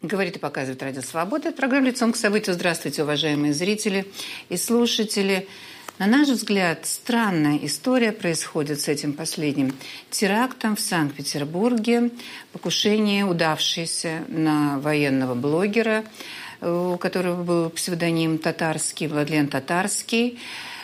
Говорит и показывает Радио Свобода. Это программа «Лицом к событию». Здравствуйте, уважаемые зрители и слушатели. На наш взгляд, странная история происходит с этим последним терактом в Санкт-Петербурге. Покушение, удавшееся на военного блогера, у которого был псевдоним Татарский, Владлен Татарский.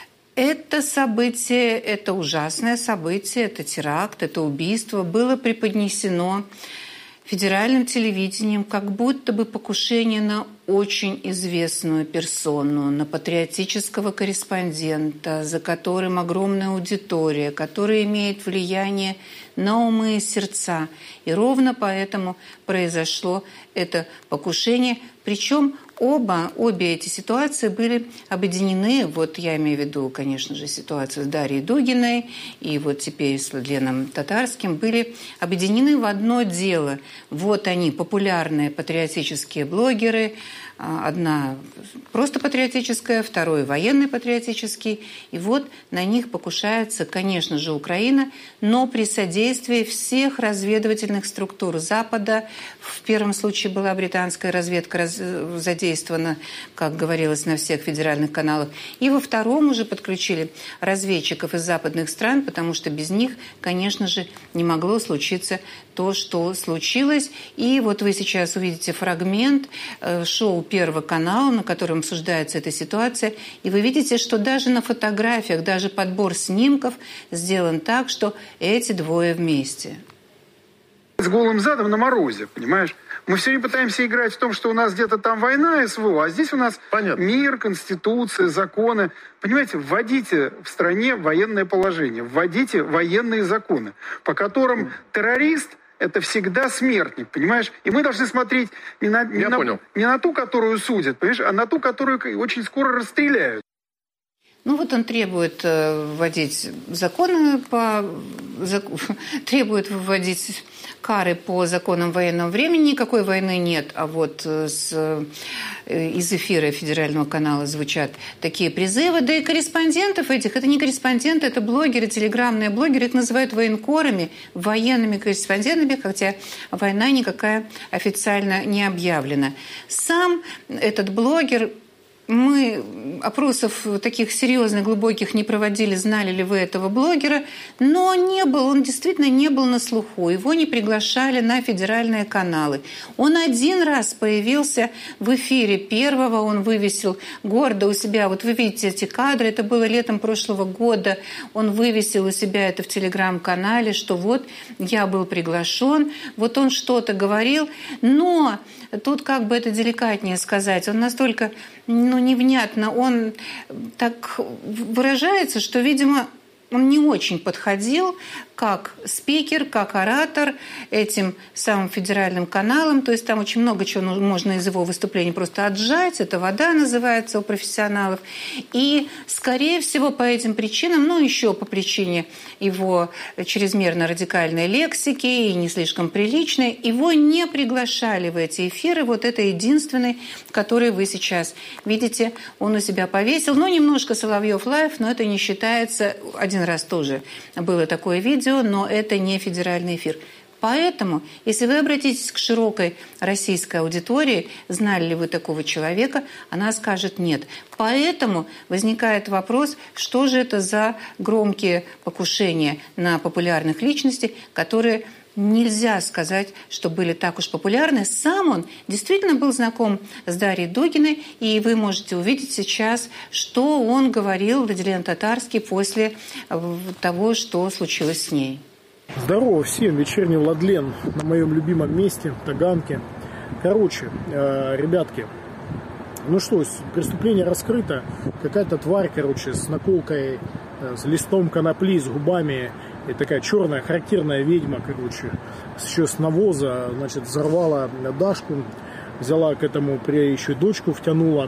Это событие, это ужасное событие, это теракт, это убийство было преподнесено федеральным телевидением как будто бы покушение на очень известную персону, на патриотического корреспондента, за которым огромная аудитория, который имеет влияние на умы и сердца. И ровно поэтому произошло это покушение. Причем обе эти ситуации были объединены. Вот я имею в виду, конечно же, ситуацию с Дарьей Дугиной и вот теперь с Владленом Татарским, были объединены в одно дело. Вот они, популярные патриотические блогеры. Одна просто патриотическая, второй военный патриотический. И вот на них покушается, конечно же, Украина, но при содействии всех разведывательных структур Запада. В первом случае была британская разведка задействована, как говорилось, на всех федеральных каналах. И во втором уже подключили разведчиков из западных стран, потому что без них, конечно же, не могло случиться то, что случилось. И вот вы сейчас увидите фрагмент шоу Первого канала, на котором обсуждается эта ситуация, и вы видите, что даже на фотографиях, даже подбор снимков сделан так, что эти двое вместе. С голым задом на морозе, понимаешь? Мы все время пытаемся играть в том, что у нас где-то там война, СВО, а здесь у нас мир, конституция, законы. Понимаете, вводите в стране военное положение, вводите военные законы, по которым террорист – это всегда смертник, понимаешь? И мы должны смотреть не на ту, которую судят, понимаешь, а на ту, которую очень скоро расстреляют. Ну вот он требует вводить законы требует вводить кары по законам военного времени. Никакой войны нет, а вот из эфира федерального канала звучат такие призывы. Да и корреспондентов этих, это не корреспонденты, это блогеры, телеграммные блогеры, их называют военкорами, военными корреспондентами, хотя война никакая официально не объявлена. Сам этот блогер... Мы опросов таких серьезных, глубоких не проводили, знали ли вы этого блогера, но он действительно не был на слуху, его не приглашали на федеральные каналы. Он один раз появился в эфире Первого, он вывесил гордо у себя, вот вы видите эти кадры, это было летом прошлого года, он вывесил у себя это в телеграм-канале, что вот я был приглашен, вот он что-то говорил, но тут как бы это деликатнее сказать, он настолько... невнятно, он так выражается, что, видимо, он не очень подходил как спикер, как оратор этим самым федеральным каналам. То есть там очень много чего можно из его выступлений просто отжать. Это вода называется у профессионалов. И, скорее всего, по этим причинам, еще по причине его чрезмерно радикальной лексики и не слишком приличной, его не приглашали в эти эфиры. Вот это единственный, который вы сейчас видите, он у себя повесил. Немножко Соловьев лайв, но это не считается. Один раз тоже было такое видео, но это не федеральный эфир. Поэтому, если вы обратитесь к широкой российской аудитории, знали ли вы такого человека, она скажет нет. Поэтому возникает вопрос, что же это за громкие покушения на популярных личностей, которые нельзя сказать, что были так уж популярны. Сам он действительно был знаком с Дарьей Дугиной, и вы можете увидеть сейчас, что он говорил, Владлен Татарский, после того, что случилось с ней. Здорово всем, вечерний Владлен на моем любимом месте, Таганке. Ребятки, преступление раскрыто. Какая-то тварь, с наколкой, с листом конопли, с губами. И такая черная, характерная ведьма, еще с навоза, взорвала Дашку, взяла к этому, еще дочку втянула.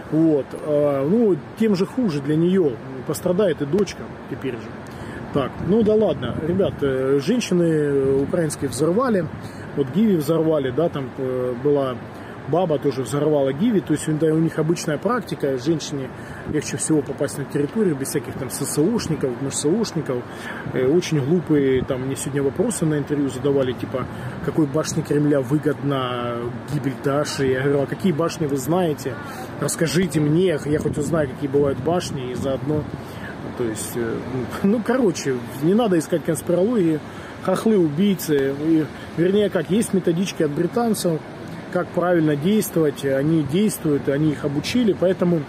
Тем же хуже для нее, пострадает и дочка теперь же. Так, да ладно, ребят, женщины украинские взорвали, Гиви взорвали, там была баба тоже взорвала Гиви. То есть у них обычная практика. Женщине легче всего попасть на территорию без всяких там ССОшников, МСОшников. Очень глупые там мне сегодня вопросы на интервью задавали, типа, какой башне Кремля выгодна гибель Даши. Я говорю, а какие башни вы знаете? Расскажите мне, я хоть узнаю, какие бывают башни, и заодно... То есть, короче, не надо искать конспирологии, хохлы, убийцы. Вернее, как, есть методички от британцев, как правильно действовать. Они действуют, они их обучили, поэтому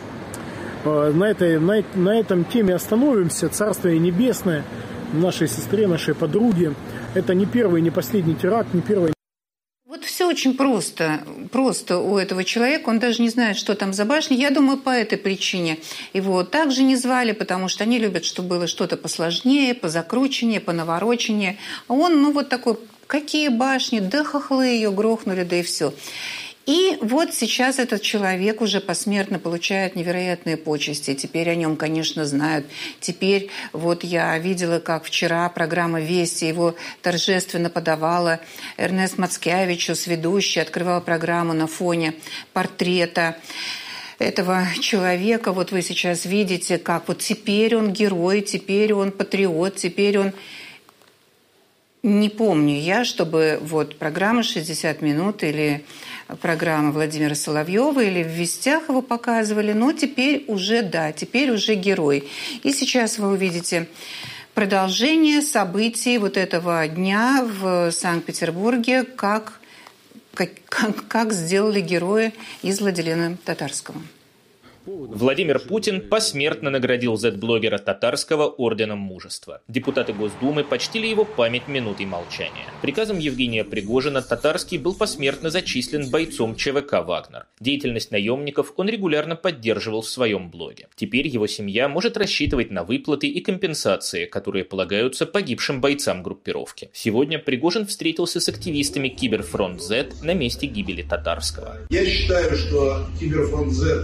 на этом теме остановимся. Царствие небесное нашей сестре, нашей подруге. Это не первый, не последний теракт, не первый. Вот все очень просто у этого человека, он даже не знает, что там за башня. Я думаю, по этой причине его также не звали, потому что они любят, чтобы было что-то посложнее, позакрученнее, понавороченнее. А он, вот такой, какие башни, да хохлы ее грохнули, да и все. И вот сейчас этот человек уже посмертно получает невероятные почести. Теперь о нем, конечно, знают. Теперь вот я видела, как вчера программа «Вести» его торжественно подавала. Эрнест Мацкевичус, ведущий, открывал программу на фоне портрета этого человека. Вот вы сейчас видите, как вот теперь он герой, теперь он патриот, теперь он... Не помню я, чтобы вот программа «60 минут» или программа Владимира Соловьева или в «Вестях» его показывали, но теперь уже, да, теперь уже герой. И сейчас вы увидите продолжение событий вот этого дня в Санкт-Петербурге, как сделали героя из Владилена Татарского. Владимир Путин посмертно наградил зет-блогера Татарского орденом Мужества. Депутаты Госдумы почтили его память минутой молчания. Приказом Евгения Пригожина Татарский был посмертно зачислен бойцом ЧВК «Вагнер». Деятельность наемников он регулярно поддерживал в своем блоге. Теперь его семья может рассчитывать на выплаты и компенсации, которые полагаются погибшим бойцам группировки. Сегодня Пригожин встретился с активистами Киберфронт Z на месте гибели Татарского. Я считаю, что Киберфронт Z,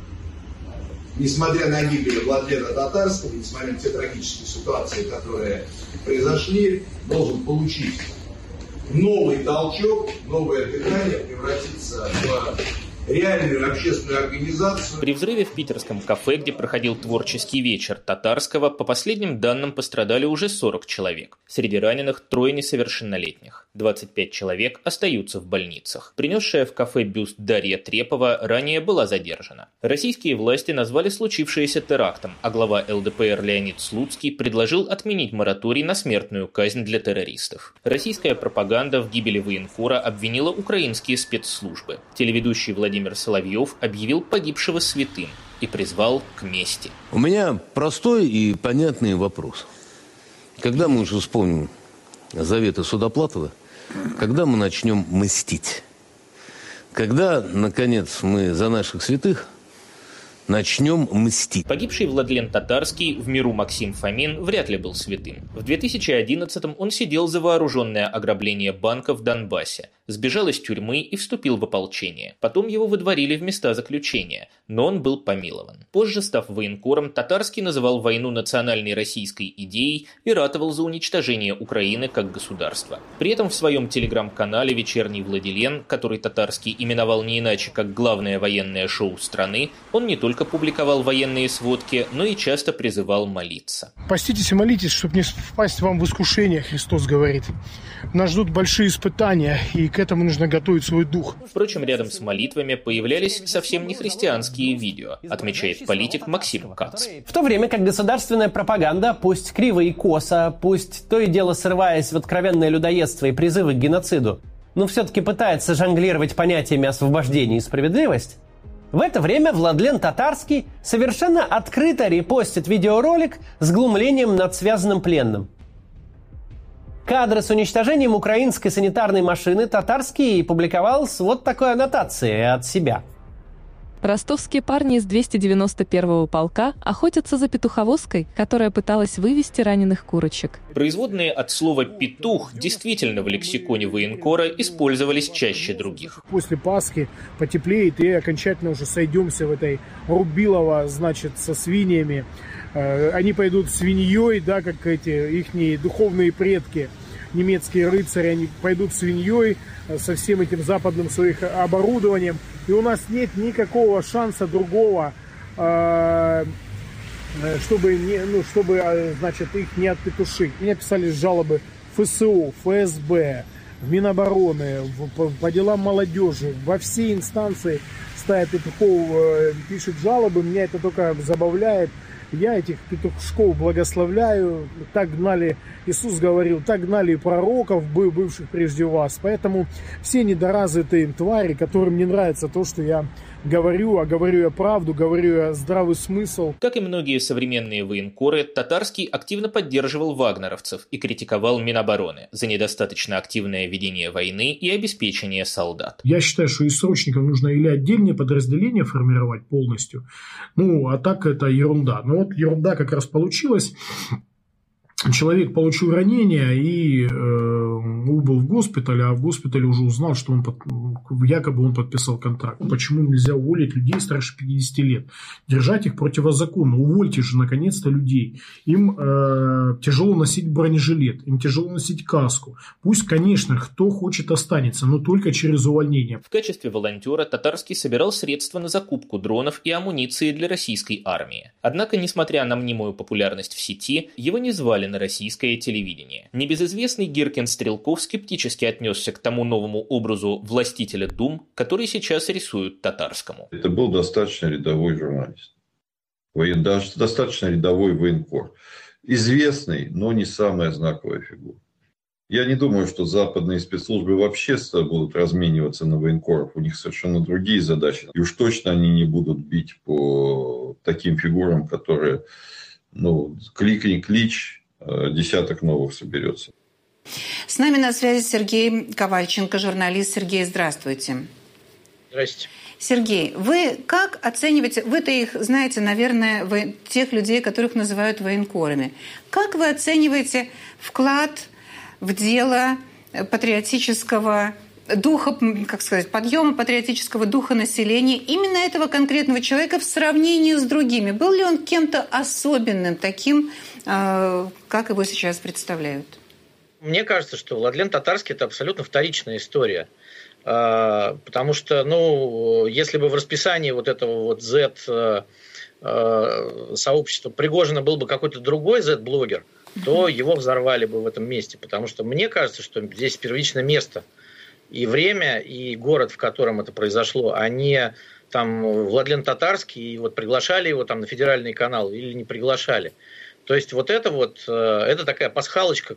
несмотря на гибель Владлена Татарского, несмотря на те трагические ситуации, которые произошли, должен получить новый толчок, новое дыхание, превратиться в реальную общественную организацию. При взрыве в питерском кафе, где проходил творческий вечер Татарского, по последним данным пострадали уже 40 человек. Среди раненых 3 несовершеннолетних. 25 человек остаются в больницах. Принесшая в кафе бюст Дарья Трепова ранее была задержана. Российские власти назвали случившееся терактом, а глава ЛДПР Леонид Слуцкий предложил отменить мораторий на смертную казнь для террористов. Российская пропаганда в гибели военкора обвинила украинские спецслужбы. Телеведущий Владимир Соловьев объявил погибшего святым и призвал к мести. У меня простой и понятный вопрос. Когда мы уже вспомним заветы Судоплатова, когда мы начнем мстить? Когда, наконец, мы за наших святых начнем мстить? Погибший Владлен Татарский, в миру Максим Фомин, вряд ли был святым. В 2011-м он сидел за вооруженное ограбление банка в Донбассе, сбежал из тюрьмы и вступил в ополчение. Потом его выдворили в места заключения, но он был помилован. Позже, став военкором, Татарский называл войну национальной российской идеей и ратовал за уничтожение Украины как государства. При этом в своем телеграм-канале «Вечерний Владилен», который Татарский именовал не иначе как главное военное шоу страны, он не только публиковал военные сводки, но и часто призывал молиться. Поститесь и молитесь, чтобы не впасть вам в искушение, Христос говорит. Нас ждут большие испытания, и к этому нужно готовить свой дух. Впрочем, рядом с молитвами появлялись совсем не христианские видео, отмечает политик Максим Кац. В то время как государственная пропаганда, пусть криво и косо, пусть то и дело срываясь в откровенное людоедство и призывы к геноциду, но все-таки пытается жонглировать понятиями освобождения и справедливость, в это время Владлен Татарский совершенно открыто репостит видеоролик с глумлением над связанным пленным. Кадры с уничтожением украинской санитарной машины Татарский публиковал с вот такой аннотацией от себя. Ростовские парни из 291-го полка охотятся за петуховозкой, которая пыталась вывести раненых курочек. Производные от слова «петух» действительно в лексиконе военкора использовались чаще других. После Пасхи потеплеет, и окончательно уже сойдемся в этой Рубилово, значит, со свиньями. Они пойдут свиньей, да, как эти ихние духовные предки. немецкие рыцари, они пойдут свиньей со всем этим западным своим оборудованием. И у нас нет никакого шанса другого, чтобы значит, их не отпетушить. Мне писали жалобы в ФСО, ФСБ, в Минобороны, по делам молодежи, во все инстанции стая петухов пишет жалобы. Меня это только забавляет. Я этих петушков благословляю. Так гнали, Иисус говорил, так гнали и пророков, бывших прежде вас. Поэтому все недоразвитые твари, которым не нравится то, что я говорю, а говорю я правду, говорю я здравый смысл. Как и многие современные военкоры, Татарский активно поддерживал вагнеровцев и критиковал Минобороны за недостаточно активное ведение войны и обеспечение солдат. Я считаю, что из срочников нужно или отдельные подразделения формировать полностью, а так это ерунда. Но вот ерунда как раз получилась. Человек получил ранение и убыл в госпиталь, а в госпитале уже узнал, что якобы он подписал контракт. Почему нельзя уволить людей старше 50 лет? Держать их противозаконно. Увольте же наконец-то людей. Им тяжело носить бронежилет, им тяжело носить каску. Пусть, конечно, кто хочет останется, но только через увольнение. В качестве волонтера Татарский собирал средства на закупку дронов и амуниции для российской армии. Однако, несмотря на мнимую популярность в сети, его не звали на российское телевидение. Небезызвестный Гиркин Стрелков скептически отнесся к тому новому образу властителя дум, который сейчас рисуют Татарскому. Это был достаточно рядовой журналист. Даже достаточно рядовой военкор. Известный, но не самая знаковая фигура. Я не думаю, что западные спецслужбы вообще будут размениваться на военкоров. У них совершенно другие задачи. И уж точно они не будут бить по таким фигурам, которые, клик-не клич, десяток новых соберется. С нами на связи Сергей Ковальченко, журналист. Сергей, здравствуйте. Здравствуйте. Сергей, вы как оцениваете, вы-то их знаете, наверное, тех людей, которых называют военкорами. Как вы оцениваете вклад в дело патриотического духа, подъема патриотического духа населения именно этого конкретного человека в сравнении с другими? Был ли он кем-то особенным, таким, как его сейчас представляют? Мне кажется, что Владлен Татарский – это абсолютно вторичная история. Потому что, если бы в расписании вот этого Z сообщества Пригожина был бы какой-то другой Z-блогер, то его взорвали бы в этом месте. Потому что мне кажется, что здесь первичное место и время, и город, в котором это произошло, а не там Владлен Татарский, и приглашали его там на федеральный канал или не приглашали. То есть это такая пасхалочка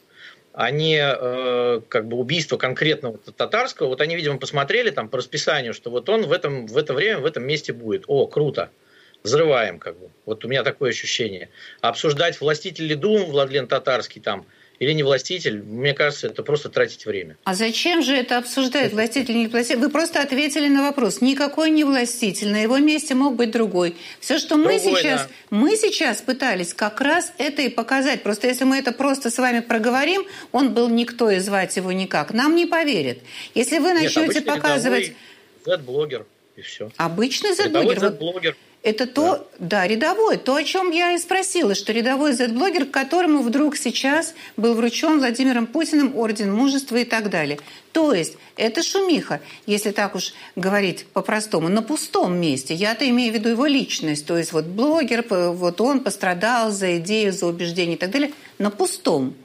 а не убийство конкретного Татарского. Они, видимо, посмотрели там по расписанию, что он в это время в этом месте будет. О, круто, взрываем у меня такое ощущение. А обсуждать властитель ли дум Владлен Татарский там или не властитель, мне кажется, это просто тратить время. А зачем же это обсуждать, властитель или не властитель? Вы просто ответили на вопрос. Никакой не властитель, на его месте мог быть другой. Все, что мы сейчас пытались как раз это и показать. Просто если мы это просто с вами проговорим, он был никто и звать его никак. Нам не поверят. Если вы начнете показывать... Z-блогер и все. Обычный Z-блогер. Z-блогер. Это рядовой, то, о чем я и спросила, что рядовой Z-блогер, которому вдруг сейчас был вручен Владимиром Путиным орден мужества и так далее. То есть это шумиха, если так уж говорить по-простому, на пустом месте. Я-то имею в виду его личность. То есть блогер, он пострадал за идею, за убеждение и так далее, на пустом.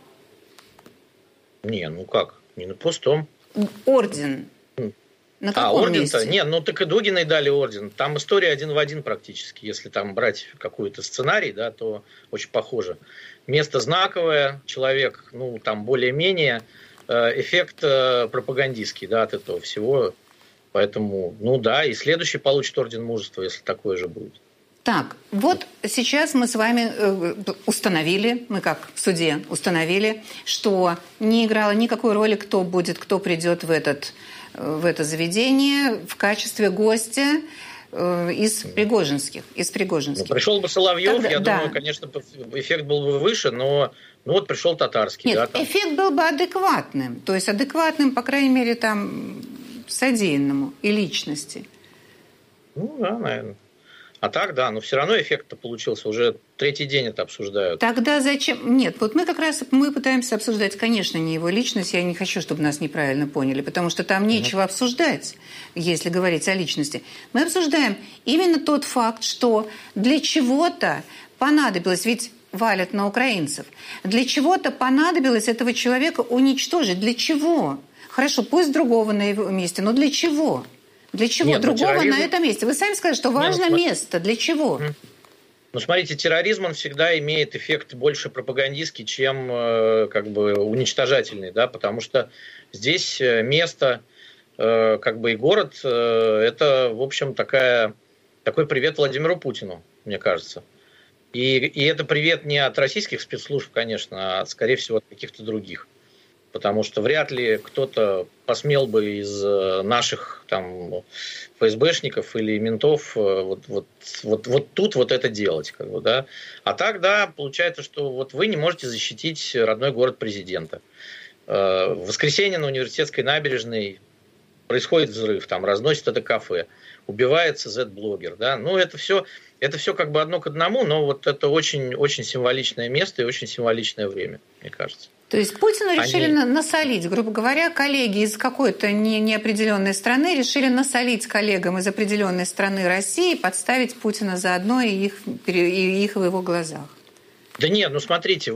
Не на пустом. Орден. На каком орден-то? месте? Нет, так и Дугиной дали орден. Там история один в один практически. Если там брать какой-то сценарий, то очень похоже. Место знаковое, человек, там более-менее, эффект пропагандистский, от этого всего. Поэтому, и следующий получит орден мужества, если такое же будет. Так, сейчас мы с вами установили, мы как в суде установили, что не играло никакой роли, кто придет в это заведение в качестве гостя из пригожинских. Пришел бы Соловьев, думаю, конечно, эффект был бы выше, но пришел Татарский. Нет, эффект был бы адекватным. То есть адекватным, по крайней мере, содеянному и личности. Наверное. А так, да, но все равно эффект-то получился. Уже третий день это обсуждают. Тогда зачем? Нет, вот мы как раз пытаемся обсуждать, конечно, не его личность. Я не хочу, чтобы нас неправильно поняли, потому что там нечего обсуждать, если говорить о личности. Мы обсуждаем именно тот факт, что для чего-то понадобилось, ведь валят на украинцев, для чего-то понадобилось этого человека уничтожить. Для чего? Хорошо, пусть другого на его месте, но для чего? Для чего? Нет, другого терроризм... на этом месте. Вы сами сказали, что важно место. Для чего? Ну, смотрите, терроризм, он всегда имеет эффект больше пропагандистский, чем как бы уничтожательный, да, потому что здесь место, как бы и город, это, в общем, такой привет Владимиру Путину, мне кажется. И это привет не от российских спецслужб, конечно, а, скорее всего, от каких-то других. Потому что вряд ли кто-то посмел бы из наших там ФСБшников или ментов вот тут вот это делать. Как бы, да. А так, да, получается, что вот вы не можете защитить родной город президента. В воскресенье на Университетской набережной происходит взрыв, там разносит это кафе, убивается Z-блогер. Да. Ну, это все как бы одно к одному, но вот это очень, очень символичное место и очень символичное время, мне кажется. То есть Путину решили насолить, грубо говоря, коллеги из какой-то неопределенной страны решили насолить коллегам из определенной страны России, подставить Путина заодно и их в его глазах. Да нет, ну смотрите,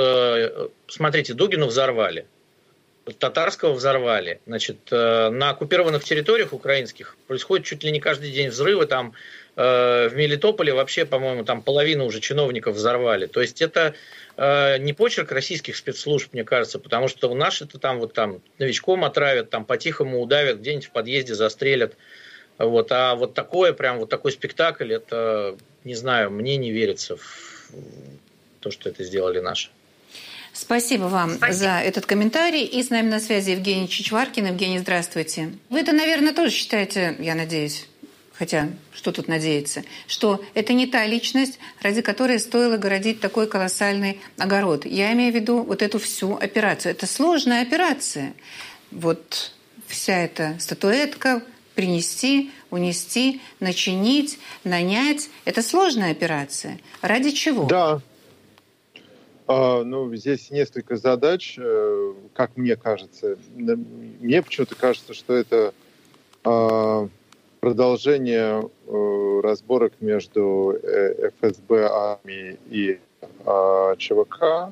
Дугину взорвали, Татарского взорвали. Значит, на оккупированных территориях украинских происходит чуть ли не каждый день взрывы. Там в Мелитополе вообще, по-моему, там половину уже чиновников взорвали. То есть это не почерк российских спецслужб, мне кажется, потому что у нас это там новичком отравят, там по-тихому удавят, где-нибудь в подъезде застрелят. Вот. А вот такой спектакль, это, не знаю, мне не верится в то, что это сделали наши. Спасибо вам за этот комментарий. И с нами на связи Евгений Чичваркин. Евгений, здравствуйте. Вы это, наверное, тоже считаете, я надеюсь, хотя что тут надеяться, что это не та личность, ради которой стоило городить такой колоссальный огород. Я имею в виду вот эту всю операцию. Это сложная операция. Вот вся эта статуэтка принести, унести, начинить, нанять. Это сложная операция. Ради чего? Да. Здесь несколько задач, как мне кажется. Мне почему-то кажется, что это продолжение разборок между ФСБ, армией и ЧВК,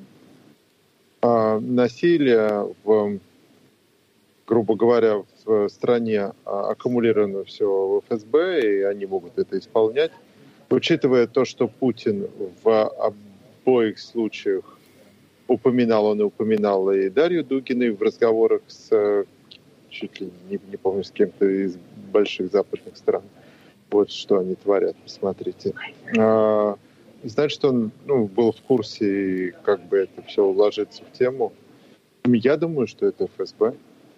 насилие грубо говоря, в стране аккумулировано все в ФСБ, и они могут это исполнять. Учитывая то, что Путин в обоих случаях упоминал и Дарью Дугиной в разговорах с, чуть ли не помню, с кем-то из больших западных стран. Вот что они творят, посмотрите. Значит, он был в курсе, и как бы это все уложится в тему. Я думаю, что это ФСБ.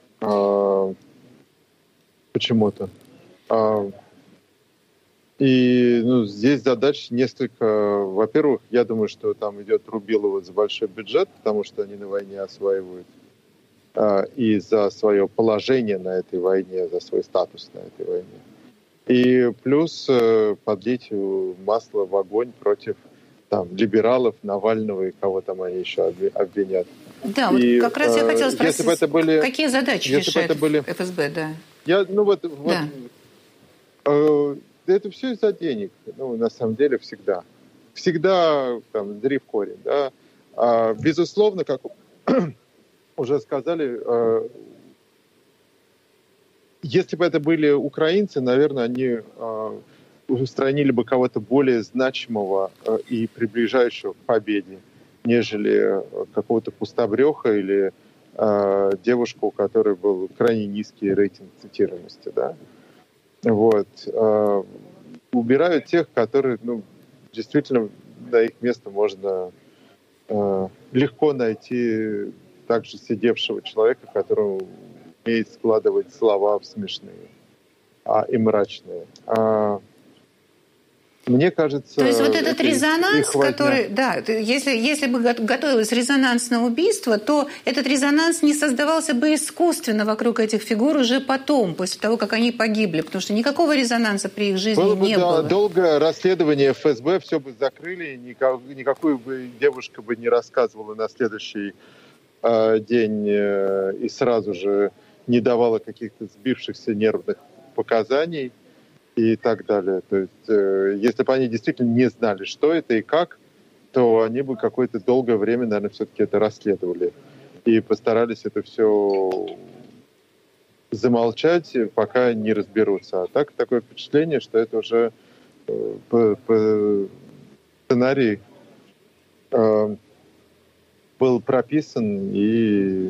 Почему-то. И здесь задач несколько. Во-первых, я думаю, что там идет Рубилова за большой бюджет, потому что они на войне осваивают. И за свое положение на этой войне, за свой статус на этой войне. И плюс подлить масло в огонь против либералов, Навального и кого там они еще обвинят. Да, вот как раз я хотела спросить, какие задачи решает ФСБ, да? Это все из-за денег, на самом деле всегда. Всегда дрив корень, да. Безусловно, как уже сказали, если бы это были украинцы, наверное, они устранили бы кого-то более значимого и приближающего к победе, нежели какого-то пустобреха или девушку, у которой был крайне низкий рейтинг цитируемости, да. Вот. Убирают тех, которые, действительно, на их место можно легко найти также сидевшего человека, который умеет складывать слова в смешные и мрачные. Мне кажется... То есть вот этот резонанс, который... Да, если бы готовилось резонансное убийство, то этот резонанс не создавался бы искусственно вокруг этих фигур уже потом, после того, как они погибли, потому что никакого резонанса при их жизни не было. Долгое расследование ФСБ, все бы закрыли, никакую бы девушка бы не рассказывала на следующий день и сразу же не давала каких-то сбившихся нервных показаний и так далее. То есть, если бы они действительно не знали, что это и как, то они бы какое-то долгое время, наверное, все-таки это расследовали. И постарались это все замолчать, пока не разберутся. А так, такое впечатление, что это уже по сценарий был прописан и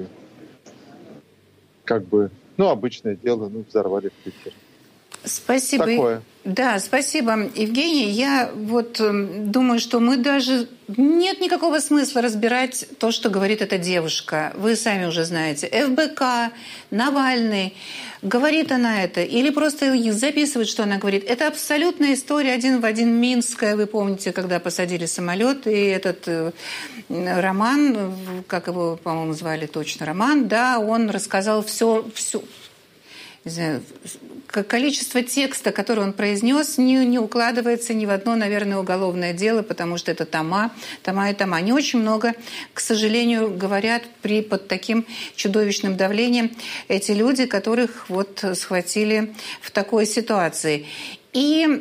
как бы, обычное дело, взорвали в Питере. Спасибо. Такое. Да, спасибо, Евгений. Я думаю, что мы даже... Нет никакого смысла разбирать то, что говорит эта девушка. Вы сами уже знаете. ФБК, Навальный. Говорит она это или просто записывает, что она говорит. Это абсолютная история один в один минская. Вы помните, когда посадили самолет, и этот Роман, как его, по-моему, звали точно, Роман, да, он рассказал все. Не знаю, количество текста, который он произнес, не укладывается ни в одно, наверное, уголовное дело, потому что это тома. Не очень много, к сожалению, говорят под таким чудовищным давлением эти люди, которых схватили в такой ситуации. И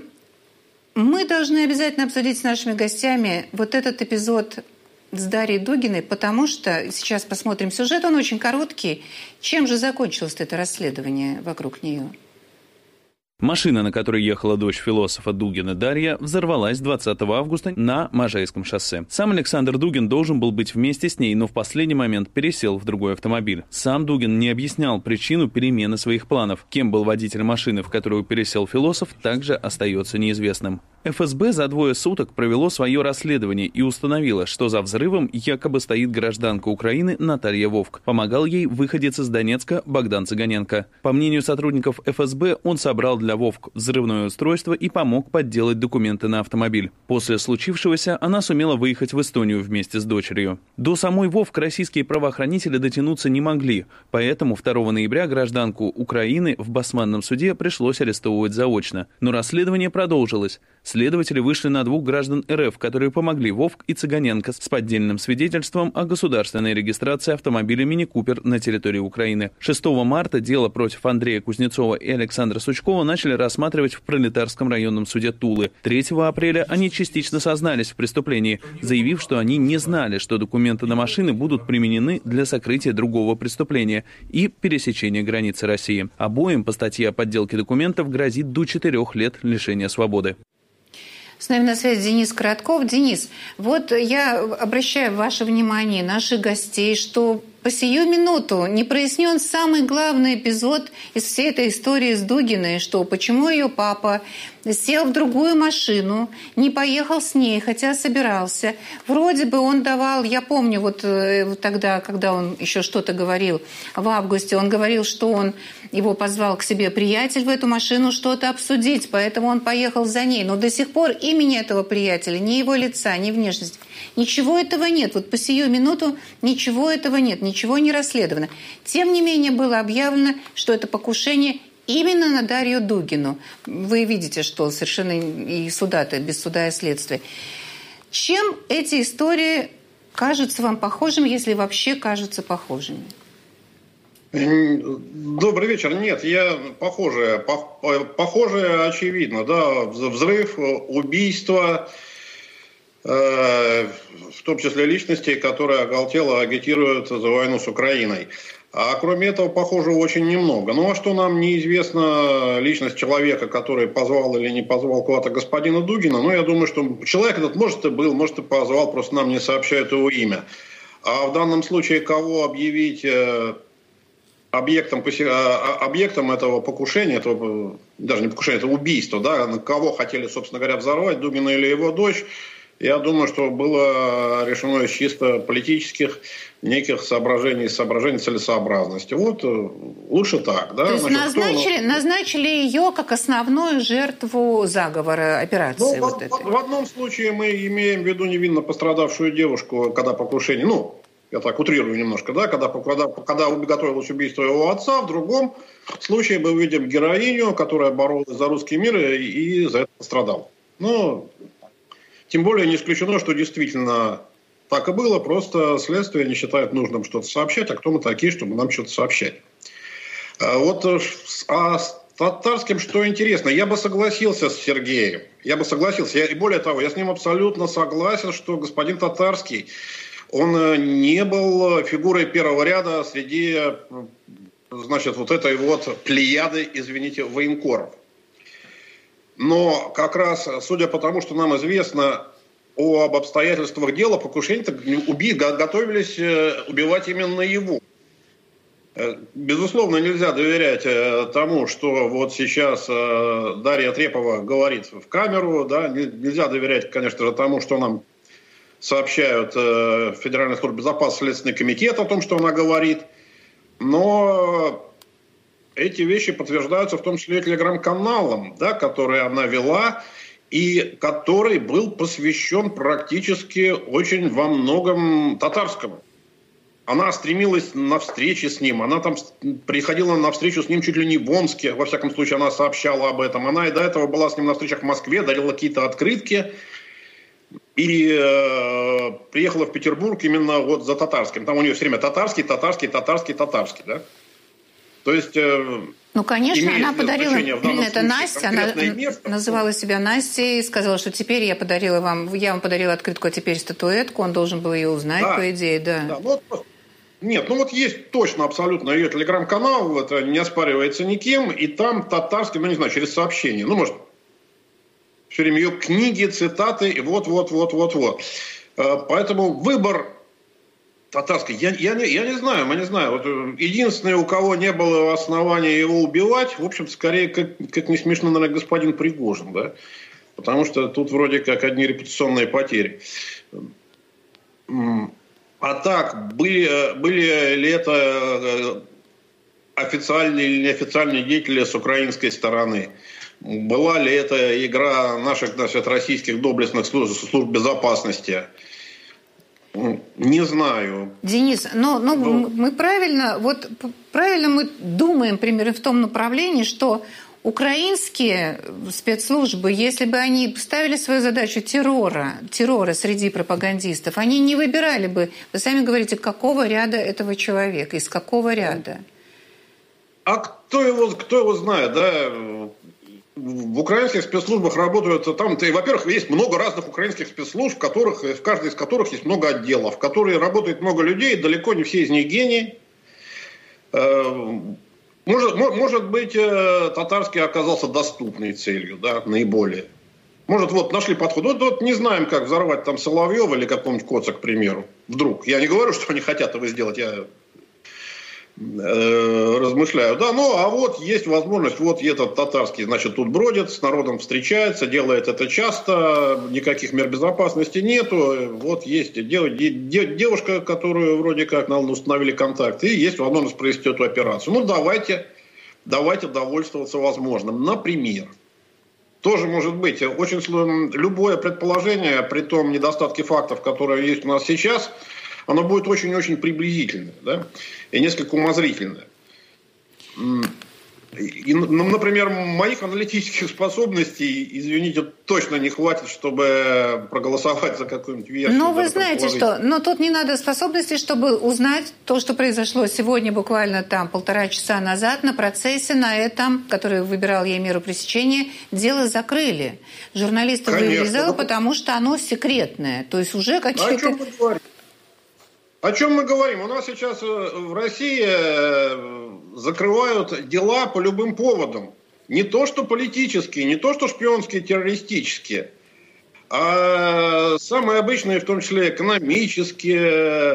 мы должны обязательно обсудить с нашими гостями этот эпизод с Дарьей Дугиной, потому что, сейчас посмотрим сюжет, он очень короткий. Чем же закончилось это расследование вокруг нее? Машина, на которой ехала дочь философа Дугина Дарья, взорвалась 20 августа на Можайском шоссе. Сам Александр Дугин должен был быть вместе с ней, но в последний момент пересел в другой автомобиль. Сам Дугин не объяснял причину перемены своих планов. Кем был водитель машины, в которую пересел философ, также остается неизвестным. ФСБ за 2 суток провело свое расследование и установило, что за взрывом якобы стоит гражданка Украины Наталья Вовк. Помогал ей выходец из Донецка Богдан Цыганенко. По мнению сотрудников ФСБ, он собрал для Вовк взрывное устройство и помог подделать документы на автомобиль. После случившегося она сумела выехать в Эстонию вместе с дочерью. До самой Вовк российские правоохранители дотянуться не могли, поэтому 2 ноября гражданку Украины в Басманном суде пришлось арестовывать заочно. Но расследование продолжилось. Следователи вышли на 2 граждан РФ, которые помогли Вовк и Цыганенко с поддельным свидетельством о государственной регистрации автомобиля «Мини-Купер» на территории Украины. 6 марта дело против Андрея Кузнецова и Александра Сучкова начали рассматривать в Пролетарском районном суде Тулы. 3 апреля они частично сознались в преступлении, заявив, что они не знали, что документы на машины будут применены для сокрытия другого преступления и пересечения границы России. Обоим по статье о подделке документов грозит до 4 лет лишения свободы. С нами на связи Денис Коротков. Денис, я обращаю ваше внимание, наших гостей, что по сию минуту не прояснен самый главный эпизод из всей этой истории с Дугиной, что почему ее папа сел в другую машину, не поехал с ней, хотя собирался. Вроде бы он давал, я помню, тогда, когда он еще что-то говорил, в августе, он говорил, что его позвал к себе приятель в эту машину что-то обсудить, поэтому он поехал за ней. Но до сих пор имени этого приятеля, ни его лица, ни внешности, ничего этого нет. По сию минуту ничего этого нет, ничего не расследовано. Тем не менее, было объявлено, что это покушение именно на Дарью Дугину. Вы видите, что совершенно и суда-то, без суда и следствия. Чем эти истории кажутся вам похожими, если вообще кажутся похожими? Добрый вечер. Нет, похожее очевидно. Да, взрыв, убийство, в том числе личностей, которые оголтело агитируют за войну с Украиной. А кроме этого, похоже, очень немного. А что нам неизвестна личность человека, который позвал или не позвал куда-то господина Дугина? Я думаю, что человек этот, может, и был, может, и позвал, просто нам не сообщают его имя. А в данном случае, кого объявить объектом этого покушения, даже не покушения, это убийство, да, на кого хотели, собственно говоря, взорвать, Дугина или его дочь, Я думаю, что было решено из чисто политических неких соображений целесообразности. Вот лучше так. Да? То есть назначили ее как основную жертву заговора, операции. В одном случае мы имеем в виду невинно пострадавшую девушку, когда покушение, я так утрирую немножко, да, когда готовилось убийство его отца, в другом случае мы видим героиню, которая боролась за русский мир и за это пострадала. Тем более не исключено, что действительно так и было, просто следствие не считает нужным что-то сообщать, а кто мы такие, чтобы нам что-то сообщать. С Татарским что интересно, я бы согласился с Сергеем, и более того, я с ним абсолютно согласен, что господин Татарский, он не был фигурой первого ряда среди, вот этой вот плеяды, военкоров. Но как раз, судя по тому, что нам известно об обстоятельствах дела, покушения готовились убивать именно его. Безусловно, нельзя доверять тому, что вот сейчас Дарья Трепова говорит в камеру. Да? Нельзя доверять, конечно же, тому, что нам сообщают Федеральная служба безопасности, Следственный комитет о том, что она говорит. Но эти вещи подтверждаются в том числе и телеграм-каналом, да, который она вела, и который был посвящен практически очень во многом Татарскому. Она стремилась на встречи с ним, она там приходила на встречу с ним чуть ли не в Омске, во всяком случае она сообщала об этом. Она и до этого была с ним на встречах в Москве, дарила какие-то открытки и приехала в Петербург именно вот за Татарским. Там у нее все время Татарский, да? То есть... конечно, она подарила, это Настя, она называла себя Настей и сказала, что теперь я вам подарила открытку, а теперь статуэтку, он должен был ее узнать, по идее, да. Есть точно абсолютно ее телеграм-канал, это не оспаривается никем, и там Татарский, через сообщение, может, все время ее книги, цитаты, и вот. Поэтому выбор Татарский, я не знаю, мы не знаем. Вот единственное, у кого не было основания его убивать, в общем, скорее, как не смешно, наверное, господин Пригожин, да? Потому что тут вроде как одни репутационные потери. А так, были ли это официальные или неофициальные деятели с украинской стороны? Была ли это игра наших, российских доблестных служб безопасности? Не знаю. Денис, мы правильно мы думаем примерно в том направлении, что украинские спецслужбы, если бы они ставили свою задачу террора среди пропагандистов, они не выбирали бы, вы сами говорите, какого ряда этого человека, из какого ряда? А кто его знает, да? В украинских спецслужбах работают во-первых, есть много разных украинских спецслужб, в каждой из которых есть много отделов, в которые работает много людей, далеко не все из них гении. Может быть, Татарский оказался доступной целью, да, наиболее. Может, нашли подход. Не знаем, как взорвать там Соловьева или какого-нибудь Коца, к примеру. Вдруг. Я не говорю, что они хотят этого сделать, я размышляю. Да, есть возможность, этот Татарский, тут бродит, с народом встречается, делает это часто, никаких мер безопасности нету. Есть девушка, которую вроде как установили контакт, и есть возможность провести эту операцию. Давайте довольствоваться возможным. Например, тоже может быть любое предположение, при том недостатке фактов, которые есть у нас сейчас, оно будет очень-очень приблизительное, да, и несколько умозрительное. Например, моих аналитических способностей, извините, точно не хватит, чтобы проголосовать за какую-нибудь версию. Вы знаете что, тут не надо способностей, чтобы узнать то, что произошло сегодня, буквально 1,5 часа назад, на процессе на этом, который выбирал ей меру пресечения, дело закрыли. Журналисты вывели из зала, потому что оно секретное. То есть уже какие-то... О чем мы говорим? О чем мы говорим? У нас сейчас в России закрывают дела по любым поводам. Не то, что политические, не то, что шпионские, террористические, а самые обычные, в том числе экономические